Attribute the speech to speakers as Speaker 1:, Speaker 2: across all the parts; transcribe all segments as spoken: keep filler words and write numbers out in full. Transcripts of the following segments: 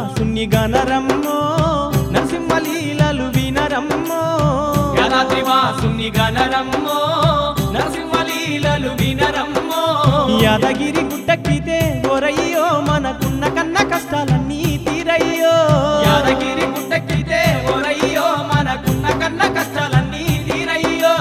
Speaker 1: వాసుని గణరమ్మో నరసింహ లీలలు వినరమ్మో
Speaker 2: యాదాద్రి వాసుని గణరమ్మో నరసింహ లీలలు వినరమ్మో
Speaker 1: యాదగిరి గుట్టెక్కితే ఓరయ్యో మనకున్న కన్న కష్టాలన్నీ తీరయ్యో
Speaker 2: యాదగిరి గుట్టెక్కితే ఓరయ్యో మనకున్న కన్న కష్టాలన్నీ తీరయ్యో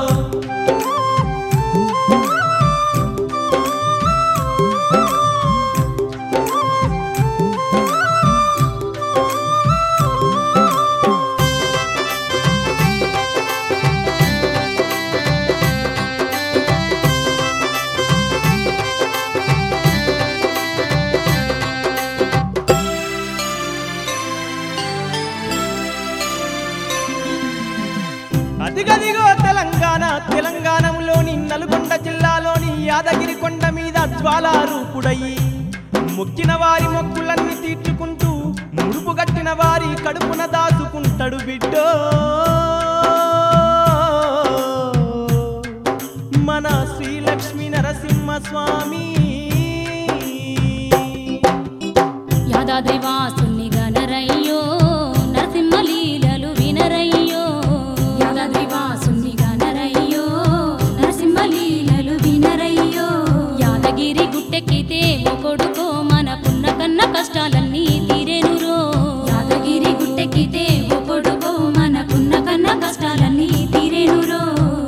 Speaker 1: అదిగదిగో తెలంగాణ తెలంగాణలోని నల్గొండ జిల్లాలోని యాదగిరి కొండ మీద జ్వాలారూపుడయి మొక్కిన వారి మొక్కులన్నీ తీర్చుకుంటూ ముడుపు గట్టిన వారి కడుపున దాచుకుంటాడు బిడ్డో మన శ్రీలక్ష్మీ నరసింహ స్వామి
Speaker 3: యాదాద్రి వాసుని గణరయ్యో నరసింహ లీలలు వినరయ్యో యాదాద్రి వాసుని గణరయ్యో నరసింహ లీలలు వినరయ్యో యాదగిరి గుట్టెక్కితే ఓ కొడుకో మనకున్న కన్న కష్టాలన్నీ తీరేనురో యాదగిరి గుట్టెక్కితే ఓ కొడుకో మనకున్న కన్న కష్టాలన్నీ తీరేనురో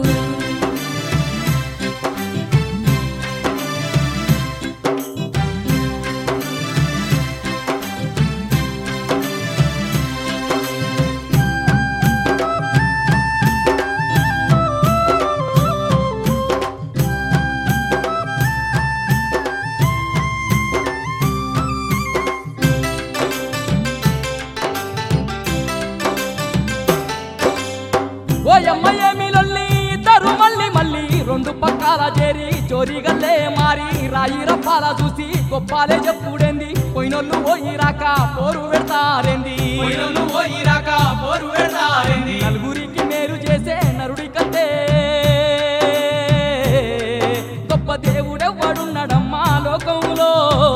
Speaker 2: ఓయమ్మ ఏమి లొల్లి ఇద్దరు మళ్ళీ మళ్ళీ రెండు పక్కల చేరి చోరీగల్లే మారి రాయి రప్పాల చూసి గొప్పాలే చెప్పుడేంది పోయినోళ్ళు పోయిరాక పోరు పెడతారేంది పోయినోళ్ళు పోయిరాక పోరు పెడతారేంది నలుగురికి మేలు చేసే నరుడి కంటే గొప్ప దేవుడెవ్వడున్నాడమ్మా లోకంలో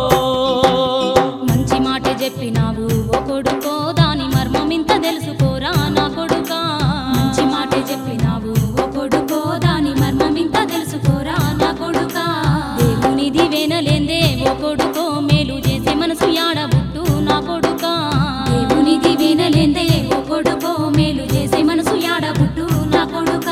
Speaker 3: మంచి మాట చెప్పినావు ఓ కొడుకో దాని మర్మం ఇంత తెలుసుకోరా నా కొడుకా మంచి మాట చెప్పినావు ఓ కొడుకో దాని మర్మం ఇంత తెలుసుకోరా నా కొడుకా దేవునిది వేనలేందే ఓ కొడుకో మేలు చేసే మనసు యాడబుట్టు నా కొడుకా దేవునిది వేనలేందే ఓ కొడుకో మేలు చేసే మనసు యాడబుట్టు నా కొడుకా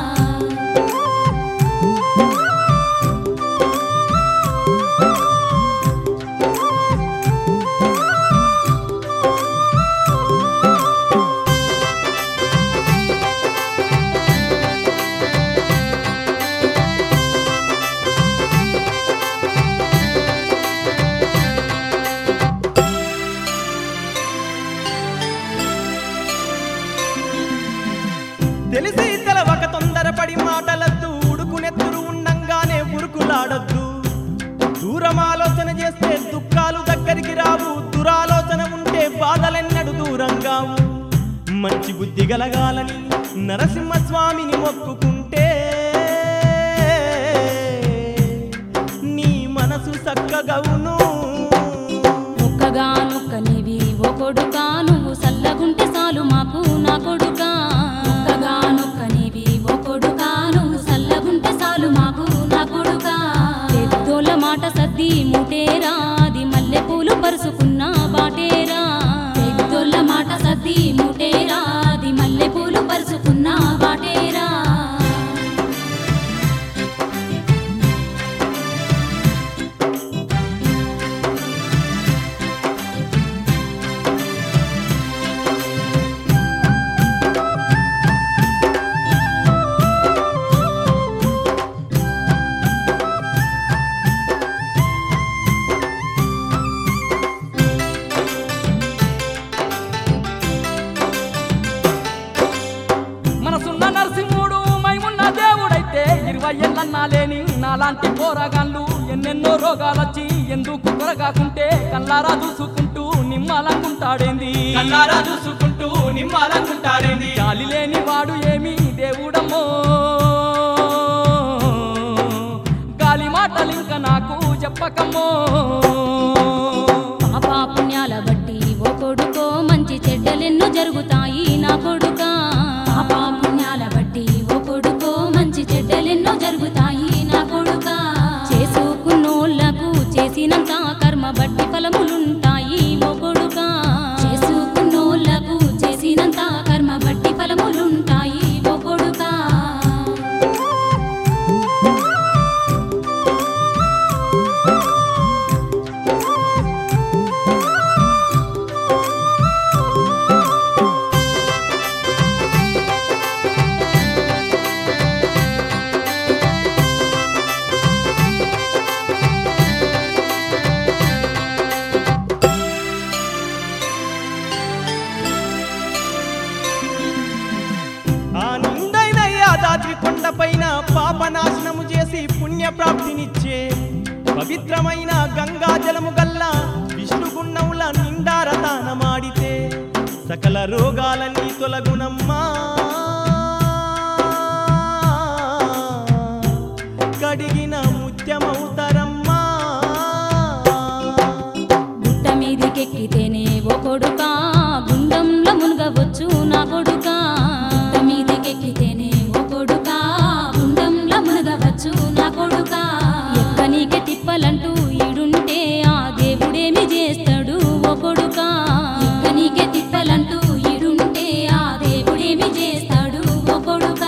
Speaker 1: తెలిసి తెలవక తొందరపడి మాటలద్దు ఉడుకునెత్తురు ఉండంగానే ఉరుకులాడొద్దు దూరం ఆలోచన చేస్తే దుఃఖాలు దగ్గరికి రావు దురాలోచన ఉంటే బాధలెన్నడు దూరంగావు మంచి బుద్ధి గలగాలని నరసింహస్వామిని మొక్కుకుంటే నీ మనసు చక్కగవును
Speaker 3: ఒక్కగా నొక్కనివి ఓ కొడుకా నువ్వు సల్లగుంటే చాలు మాకు నా కొడుకా ఒక్కగా నొక్కనివి ఓ కొడుకా నువ్వు సల్లగుంటే చాలు మాకు నా కొడుకా పెద్దోళ్ళ మాట సద్ది ముటేరా అది మల్లె పూలు పరుసుకున్న బాటేరా పెద్దోళ్ళ మాట సద్ది ముటేరా అది మల్లె పూలు పరుసుకున్న బాటేరా
Speaker 2: ఎల్లన్నా లేని నాలాంటి పోరగాళ్ళు ఎన్నెన్నో రోగాలొచ్చి ఎందుకు కొరగాకుంటే కల్లారా చూసుకుంటూ నిమ్మాలనుకుంటాడేంది కల్లారా చూసుకుంటూ నిమ్మాలనుకుంటాడేంది గాలి లేని వాడు ఏమి దేవుడమ్మో గాలి మాటలింక నాకు చెప్పకమ్మో
Speaker 3: పాపా పుణ్యాల బట్టి ఓ చెడ్డలెన్నో జరుగుతాయి నా కొడుకా పాప పుణ్యాల బట్టి ఓ కొడుకో మంచి చెడ్డలెన్నో జరుగుతాయి నా కొడుకా చేసుకున్నోళ్లకు చేసినంత కర్మ బట్టి ఫలములుంటాయి ఓ కొడుకా చేసుకున్నోళ్లకు చేసినంత కర్మ బట్టి ఫలములుంటాయి ఓ కొడుకా
Speaker 1: ఆ నిండైన యాదాద్రి కొండపైన పాపనాశనము చేసి పుణ్యప్రాప్తినిచ్చే పవిత్రమైన గంగా జలము గల్లా విష్ణుగుణముల నిండారతానమాడితే సకల రోగాలన్నీ తొలగునమ్మా కడిగిన ముత్యమవుతారమ్మా
Speaker 3: గుట్ట మీదికెక్కితేనే ఓ కొడుకా గుండంలో మునగవచ్చు నా కొడుకా గుట్ట మీదికెక్కితేనే ఓ కొడుకా గుండంలో మునగవచ్చు నా కొడుకా ఎక్కనీకే తిప్పలంటూ ఈడుంటే ఆ దేవుడేమి చేస్తాడు ఓ కొడుకా ఎక్కనీకే తిప్పలంటూ ఈడుంటే ఆ దేవుడేమి చేస్తాడు ఓ కొడుకా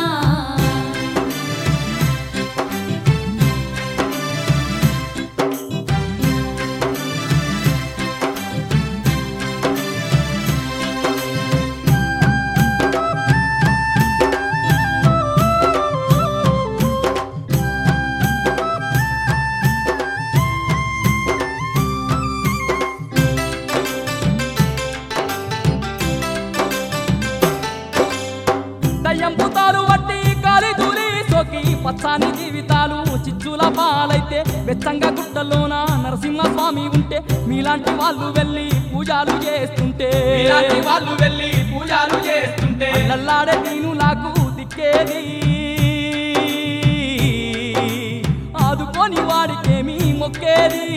Speaker 2: దయ్యంపుతారు వట్టి గాలి ధూళి సోకి పచ్చాని జీవితాలు చిచ్చుల పాలైతే వెచ్చంగా గుట్టలోన నరసింహస్వామి ఉంటే మీలాంటి వాళ్ళు వెళ్ళి పూజలు చేస్తుంటే
Speaker 4: మీలాంటి వాళ్ళు వెళ్ళి పూజలు చేస్తుంటే
Speaker 2: నల్లాడే దీనులకు దిక్కేది ఆదుకొని వాడికేమి మొక్కేది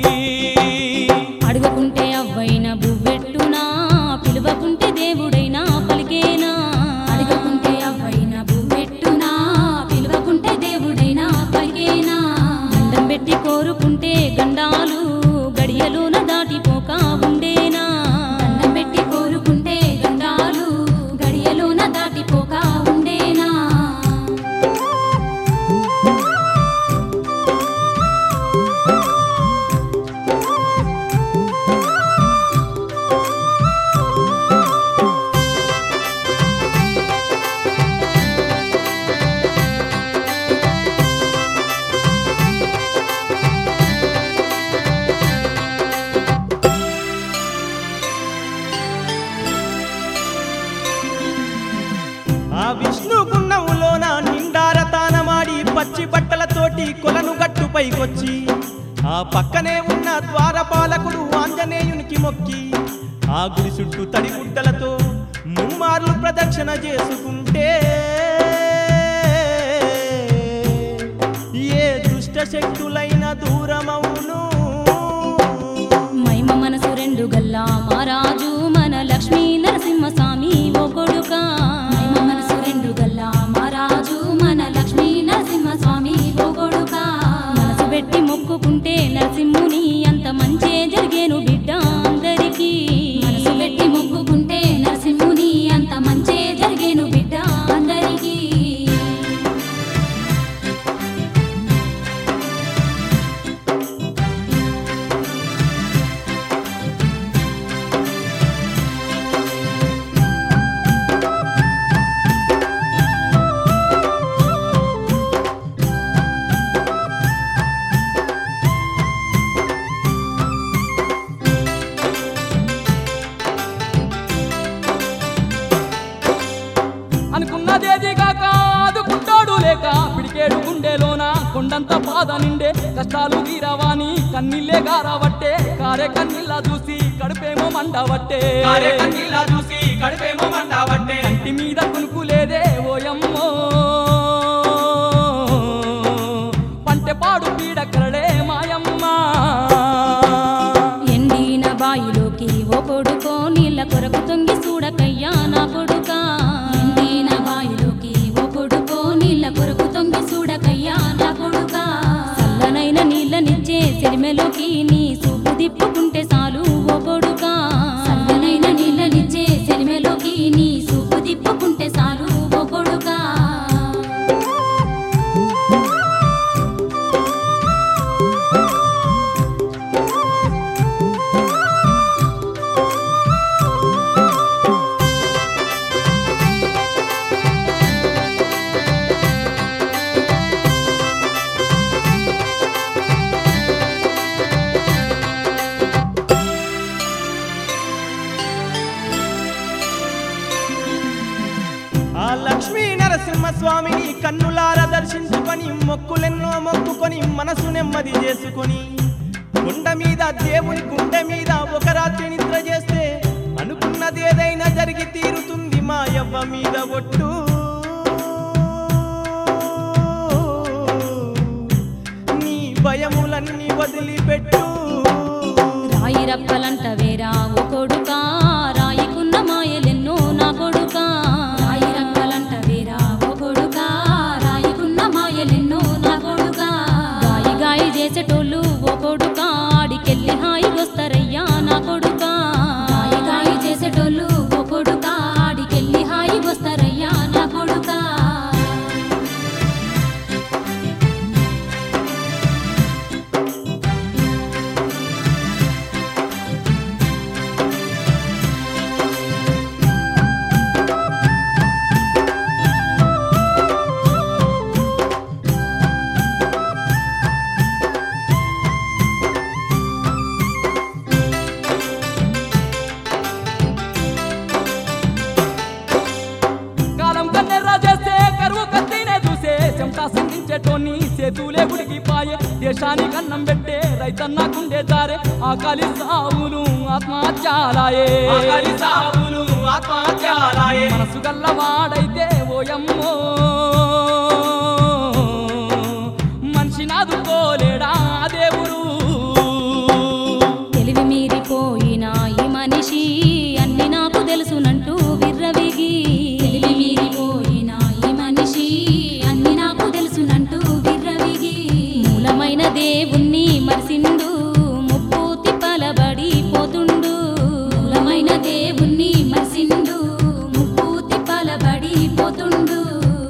Speaker 3: అడగకుంటే అవ్వైన బువ్వెట్టునా పిలువకుంటే దేవుడైనా పలికేనా అడగకుంటే అవ్వైన బువ్వెట్టునా పిలువకుంటే దేవుడైనా పలికేనా దండం పెట్టి కోరుకుంటే గండాలు గడియలోన దాటిపోక ఉండేనా దండం పెట్టి కోరుకుంటే గండాలు గడియలోన దాటిపోక ఉండేనా
Speaker 1: ఆ విష్ణుగుణములోన నిండారతానమాడి పచ్చి బట్టలతోటి కొలను గట్టుపైకొచ్చి ఆ పక్కనే ఉన్న ద్వారపాలకుడు ఆంజనేయునికి మొక్కి ఆ గుడి చుట్టూ తడిగుడ్డలతో ముమ్మార్లు ప్రదక్షిణ చేసుకుంటే ఏ దుష్ట శక్తులైన దూరమవును
Speaker 3: మైమ మనసు రెండు గల్లా మహారాజు మన లక్ష్మీ నరసింహస్వామి ఓ కొడుకా మైమ మనసు రెండు గల్లా మహారాజు మన లక్ష్మీ నరసింహస్వామి ఓ కొడుకా మనసు పెట్టి మొక్కుకుంటే నరసింహుని అంత మంచే జరిగేను బిడ్డ అందరికీ మనసు పెట్టి మొక్కుకుంటే నరసింహుని అంత మంచే జరిగేను బిడ్డ అందరికీ
Speaker 2: అనుకున్నదేది కాక ఆదుకుంటాడు లేక పిడికేడు గుండెలోన కొండంత బాధ నిండే కష్టాలు తీరవాని కన్నీళ్ళే గారవట్టే కారే కన్నీళ్ళ చూసి కడుపేమో మండవట్టే
Speaker 4: కారే కన్నీళ్ళ చూసి కడుపేమో మండవట్టే
Speaker 2: కంటి మీద కునుకులేదే ఓయమ్మో పంటె పాడు పీడకరడే మాయమ్మ
Speaker 3: ఎండిన బాయిలోకి ఓ కొడుకో నీళ్ళ నీళ్ళ కొరకు తొంగి చూడకయ్యా నా కొడుకా ఎండిన బాయిలోకి ఓ కొడుకో నీళ్ళ కొరకు తొంగి చూడకయ్యా నా కొడుకా చల్లనైన నీళ్ళనిచ్చే సెలిమెలోకి నీ చూపు తిప్పుకుంటే చాలు ఓ కొడుకా చల్లనైన నీళ్ళనిచ్చే సెలిమెలోకి నీ చూపు తిప్పుకుంటే చాలు ఓ కొడుకా
Speaker 1: ఆ లక్ష్మీ నరసింహస్వామిని కన్నులార దర్శించుకొని మొక్కులెన్నో మొక్కుకొని మనసు నెమ్మది చేసుకొని గుండ మీద దేవుని గుండె మీద ఒక రాత్రి నిద్ర చేస్తే అనుకున్నది ఏదైనా జరిగి తీరుతుంది మా యవ్వ మీద ఒట్టు నీ భయములన్నీ వదిలిపెట్టు
Speaker 3: రాయి రప్పలంట వేరా ఓ కొడుకా రాయికున్న మాయలెన్నో నా కొడుకా రాయి రప్పలంట వేరా ఓ కొడుకా రాయికున్న మాయలెన్నో నా కొడుకా గాయి గాయి చేసేటోళ్ళు ఓ కొడుకా ఆడికెళ్ళి హాయిగొస్తారయ్యా నా కొడుకా గాయి గాయి చేసేటోళ్ళు ఓ కొడుకా ఆడికెళ్ళి హాయిగొస్తారయ్యా నా కొడుకా
Speaker 2: కాలం కన్నెర్ర చేస్తే కరువు కత్తినే చూసే చెమటా సిందించేటోని చేతులే ఉడికిపాయే దేశానికి అన్నం పెట్టే రైతన్న గుండె జారే ఆకలి సావులు ఆత్మహత్యాలాయే
Speaker 4: ఆకలి సావులు ఆత్మహత్యాలాయే
Speaker 2: మనసు గల్లవాడైతే ఓయమ్మో మనిషి నాదుకోలేడా దేవుడు
Speaker 3: తెలివి మీరిపోయిన ఈ మనిషి అన్ని నాకు తెలుసునంటూ విర్రవిగి తెలివి మీరిపోయిన ఈ మనిషి అన్ని నాకు తెలుసునంటూ విర్రవిగి మూలమైన దేవుణ్ణి మరిసిండు ముప్పూతి పలబడి పోతుండు మూలమైన దేవుణ్ణి మరిసిండు ముప్పూతి పలబడి పోతుండు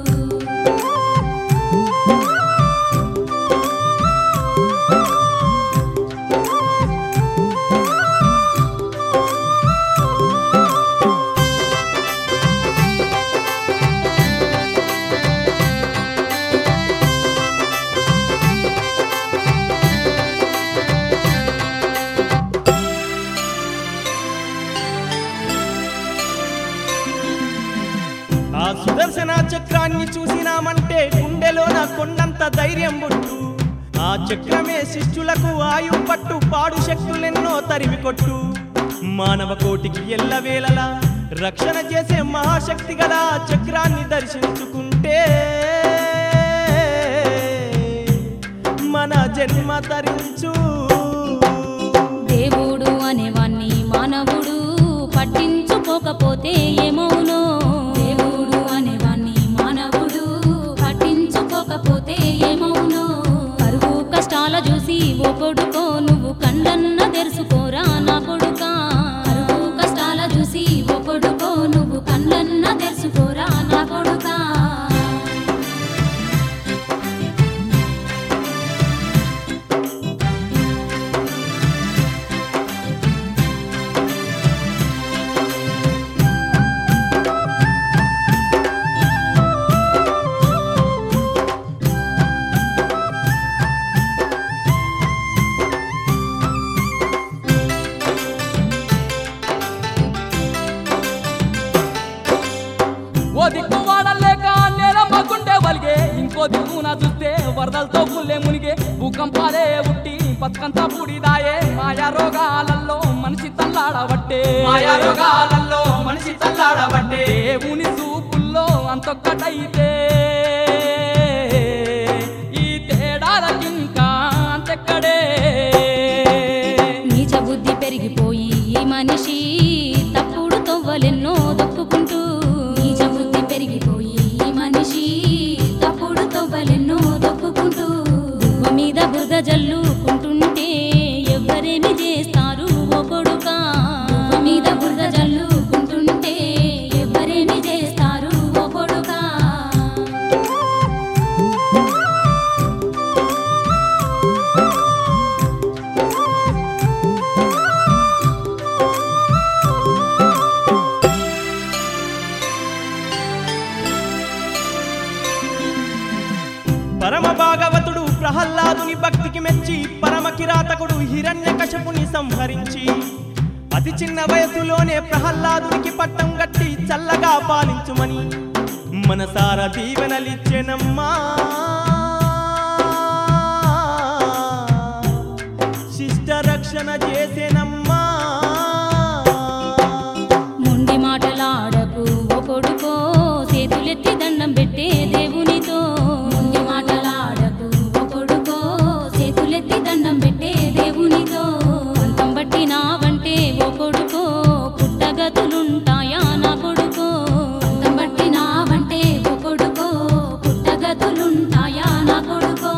Speaker 1: ఆ సుదర్శన చక్రాన్ని చూసినామంటే గుండెలో నా కొండంత ధైర్యం బొట్టు ఆ చక్రమే శిష్యులకు ఆయు పట్టు పాడు శక్తులెన్నో తరిమి కొట్టు మానవ కోటికి ఎల్లవేళలా రక్షణ చేసే మహాశక్తి గల ఆ చక్రాన్ని దర్శించుకుంటే మన జన్మ తరించు
Speaker 3: దేవుడు అనేవాణ్ణి మానవుడు పట్టించుకోకపోతే ఏమవునో దేవుడు అనేవాణ్ణి మానవుడు పట్టించుకోకపోతే ఏమవునో కరువు కష్టాల చూసి ఓ కొడుకో నువ్వు కండన్న తెరుసుకోరా నా కొడుకా కరువు కష్టాల చూసి ఓ కొడుకో నువ్వు కండ్లన్న తెరుసుకోరా నా కొడుకా
Speaker 2: ఓ దిక్కు వాడలేక నేలమ్మ గుండె వలిగే ఇంకో దిక్కున చూస్తే వరదలతో పుల్లే మునిగే భూకంపాలే ఉట్టి బతుకంతా బూడిదాయే మాయా రోగాలలో మనిషి తల్లాడబట్టే
Speaker 4: మాయా రోగాలలో మనిషి తల్లాడబట్టే
Speaker 2: దేవుని చూపుల్లో అంతొక్కటైతే ఈ తేడాలకింకా అంతెక్కడే
Speaker 3: నీచ బుద్ధి పెరిగిపోయి ఈ మనిషి తప్పుడు తవ్వలెన్నో దొక్కుకుంటూ నీచ బుద్ధి పెరిగిపోయి ఈ మనిషి తప్పుడు తవ్వలెన్నో దొక్కుకుంటూ దువ్వ మీద బురద జల్లుకుంటుంటే ఎవ్వరేమి చేస్తారు ఓ కొడుకా దువ్వ మీద బురద జల్లుకుంటుంటే ఎవ్వరేమి చేస్తారు ఓ కొడుకా
Speaker 1: పరమ భాగవతుడు ప్రహ్లాదుని భక్తికి మెచ్చి పరమ కిరాతకుడు హిరణ్యకశపుని సంహరించి అతి చిన్న వయసులోనే ప్రహ్లాదునికి పట్టం గట్టి చల్లగా పాలించుమని మనసారా దీవెనలిచ్చెనమ్మా శిష్ట రక్షణ చేసేనమ్మా
Speaker 3: ముండి మాటలాడకు ఓ కొడుకో చేతులెత్తి దండం పెట్టే దేవునితో ముండి మాటలాడకు ఓ కొడుకో చేతులెత్తి దండం పెట్టే దేవునితో అంతం బట్టి నావంటే ఓ కొడుకో పుట్టగతులుంటాయా నా కొడుకో అంతం బట్టి నావంటే ఓ కొడుకో పుట్టగతులుంటాయా నా కొడుకో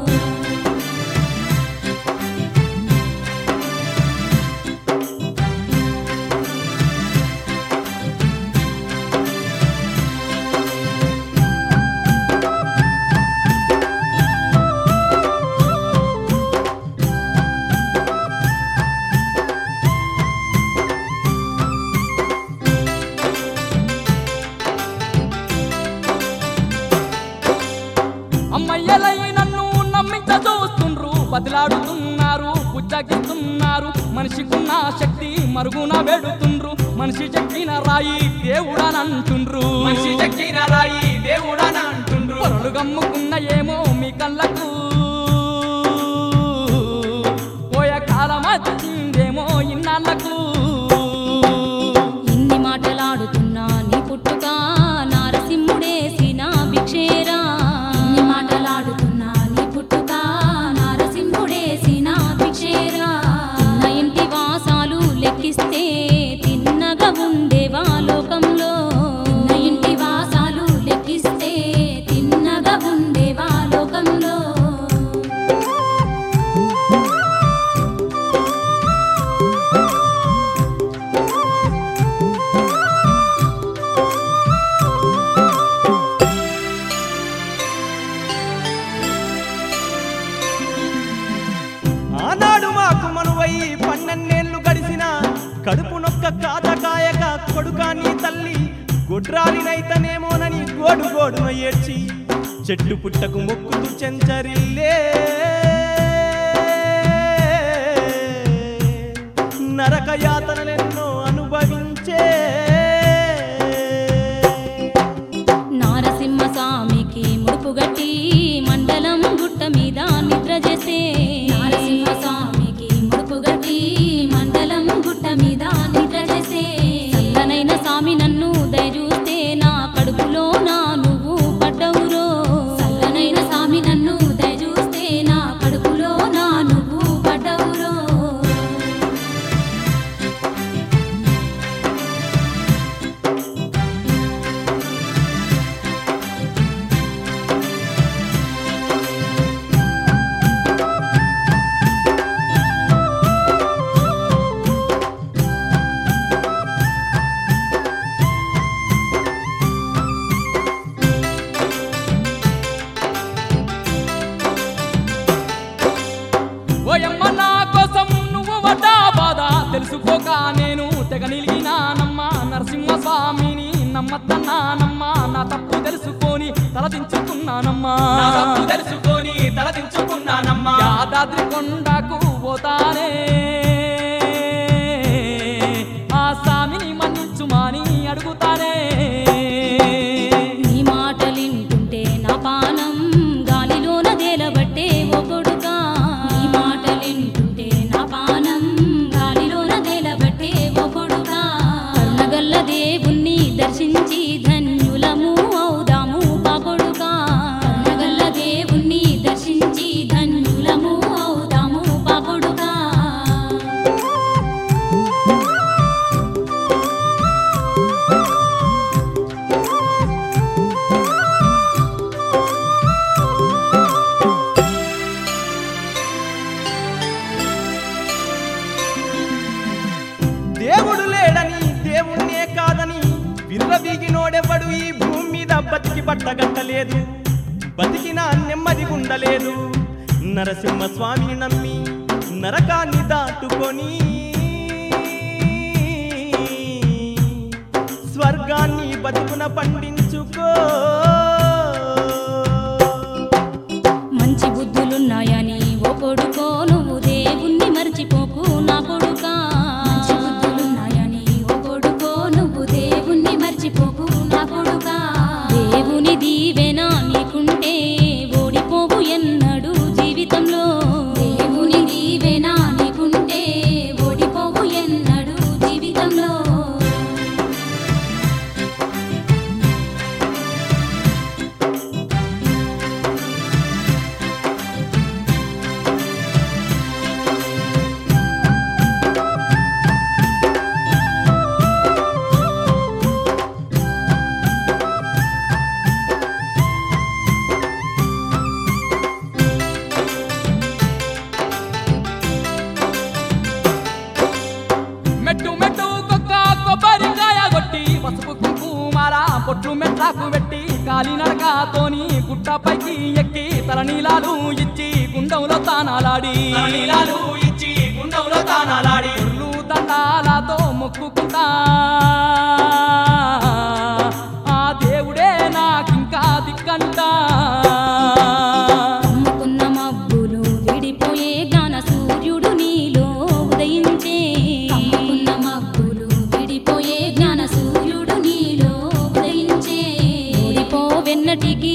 Speaker 2: అమ్మయ్యలై నన్ను నమ్మించ చూస్తుండ్రు బదిలాడుతున్నారు బుజ్జగిస్తున్నారు మనిషికున్న శక్తి మరుగున వెడుతుండ్రు మనిషి చెక్కిన రాయి దేవుడనంటుండ్రు
Speaker 4: మనిషి చెక్కిన రాయి దేవుడని అంటుండ్రు.
Speaker 2: పొరలు గమ్ముకున్న ఏమో మీ కళ్ళకు పోయే కాలం వచ్చిందేమో ఇన్నాళ్ళకు
Speaker 3: ఇన్ని మాటలాడుతున్నా నీ పుట్టుక నారసింహుడేసిన భిక్షేరా ఇన్ని మాటలాడుతున్నా నీ పుట్టుక నారసింహుడేసిన భిక్షేరా చిన్న ఇంటి వాసాలు లెక్కిస్తే తిన్నగా ఉండేవా లోకంలో చిన్న ఇంటి వాసాలు లెక్కిస్తే తిన్నగా ఉండేవా లోకంలో
Speaker 1: ఆనాడు మాకు మనువై పన్నెన్నేళ్లు గడిసిన కడుపు నొక్క కాతకాయక కొడుకా నీ తల్లి గొడ్రాలినైతనేమోనని గోడు గోడున ఏడ్చి చెట్టు పుట్టకు మొక్కుతూ చెంచరిల్లే నరక యాతనలెన్నో అనుభవించే
Speaker 3: నారసింహ స్వామికి ముడుపుగట్టి మండలం గుట్ట మీద నిద్ర చేసే నారసింహ స్వామికి ముడుపుగట్టి మండలం గుట్ట మీద నిద్ర చేసే చల్లనైన స్వామి నన్ను దయచూస్తే నా కడుపులో నా నువ్వు పడ్డవురో చల్లనైన స్వామి నన్ను దయచూస్తే నా కడుపులో నా నువ్వు పడ్డవురో
Speaker 2: ఓయమ్మ నా కోసం నువ్వు పడ్డా బాధ తెలుసుకోక నేను తెగ నిలిగినానమ్మా నరసింహ స్వామిని నమ్మద్దన్నానమ్మా నా తప్పు తెలుసుకొని తలదించుకున్నానమ్మా
Speaker 4: నా తప్పు తెలుసుకొని తలదించుకున్నానమ్మా.
Speaker 2: యాదాద్రి కొండకు పోతానే ఆ స్వామిని మన్నించుమాని అడుగుతానే
Speaker 3: నీ మాటలింటుంటే నా పానం గాలిలోన తేలబట్టే ఓ కొడుకా నీ మాటలింటుంటే నా పానం గాలిలోన తేలబట్టే ఓ కొడుకా కరుణగల్ల దేవుణ్ణి దర్శించి ధన్యులము అవుదాము పా కొడుకా కరుణగల్ల దేవుణ్ణి దర్శించి ధన్యులము అవుదాము పా కొడుకా
Speaker 1: నోడెవ్వడు ఈ భూమి మీద బతికి పట్టగట్టలేదు, బతికినా నెమ్మది ఉండలేదు. నరసింహ స్వామిని నమ్మి నరకాన్ని దాటుకొని స్వర్గాన్ని బతుకున పండించుకో.
Speaker 3: మంచి బుద్ధులున్నాయని ఓ కొడుకో నువ్వు దేవుణ్ణి మర్చిపోకు నా కొడుకా. మంచి బుద్ధులున్నాయని ఓ కొడుకో నువ్వు దేవుణ్ణి మర్చిపోకు నా కొడుకా. దేవుని దీవెన నీకుంటే ఓడిపోవు ఎన్నడు జీవితంలో. దేవుని దీవెన నీకుంటే ఓడిపోవు ఎన్నడు జీవితంలో.
Speaker 2: మెట్టు మెట్టు కొక్క కొబ్బరికాయ కొట్టి పసుపు కుంకుమార పొట్లు మెట్లకు పెట్టి కాలి నడకతోని గుట్టపైకి ఎక్కి తలనీలాలు ఇచ్చి గుండంలో తానాలాడి
Speaker 4: నీలాలు ఇచ్చి గుండంలో తానాలాడి
Speaker 2: ఉర్లు దండాలతో మొక్కుకుంటా ఆ దేవుడే నాకింకా దిక్కంటా.
Speaker 3: అమ్ముకున్న మబ్బులు విడిపోయే జ్ఞాన సూర్యుడు నీలో ఉదయించే. అమ్ముకున్న మబ్బులు విడిపోయే జ్ఞాన సూర్యుడు నీలో ఉదయించే. ఓడిపోవెన్నటికి